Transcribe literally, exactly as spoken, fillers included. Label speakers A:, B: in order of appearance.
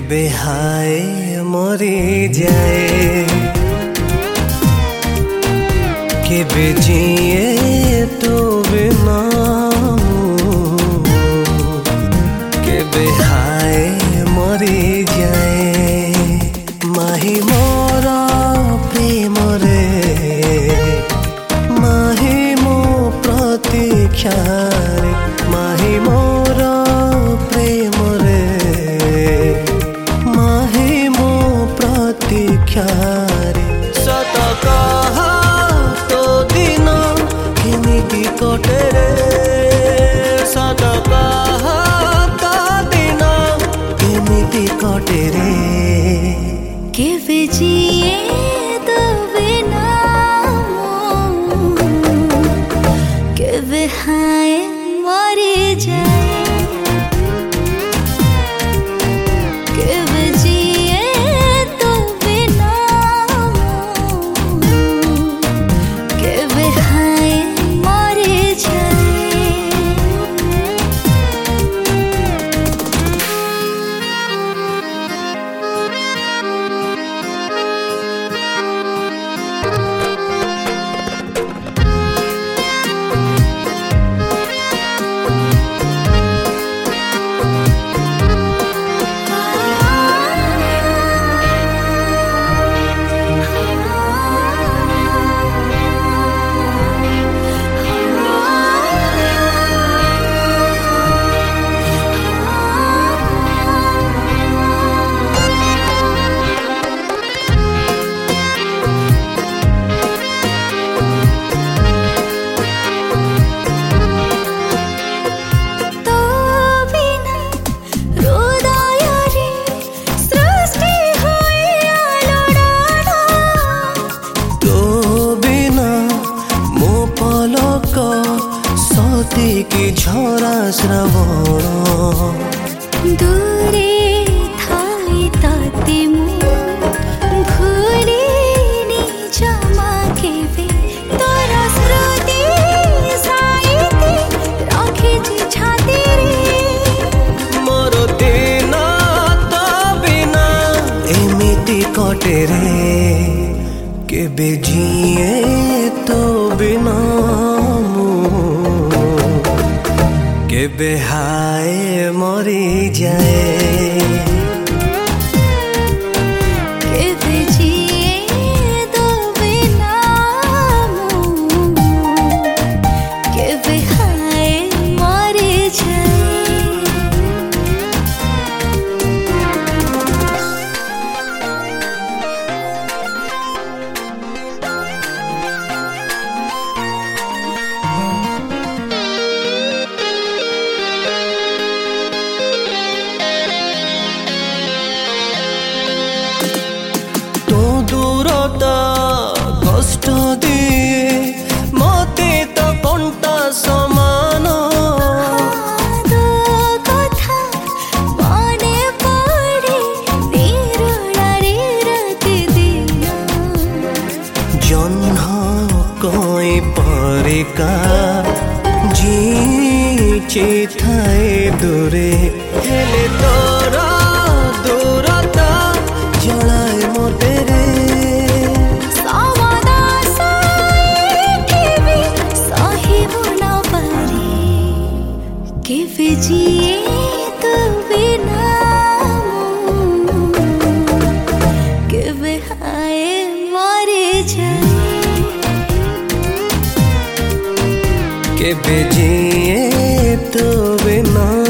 A: बेहाय मरी जाए के बेजिए तो बिना के बेहाय मरी जाए माही मोर प्रेम रे माही मो प्रतीक्षा रे माही मोर प्रेम रे माही मो प्रतीक्षा रे सत कह तो दिन केमिति कटे रे सत कह तो दिन केमिति कटे रे
B: केवे जिए तो बिना केवे हाय मरी जाए केवे जिए तो बिना केवे हाय मरी जाए
A: सती की झरा श्रवण
B: दूरे थाई ताते मु भूलिनी जमा केवे तोरा स्मृति साइते रखिछि छाती रे
A: मोर दिन तो बिना एमिति कटे रे केबे जिए तो बिना के बेहाय मरी जाए
B: केवे जिए तो बिना केवे हाय मरी जाए
A: दूरता कष्ट दिए मते तो कंटा समान
B: कथा मने पड़े निरुणारे राति दिन
A: जन्ह कोई परिका जी थाए दूरे हेले तोरा दूरता जलाए मोटे रे
B: केवे जिए तो बिना केवे हाय मरी जाए
A: केवे जिए तो बिना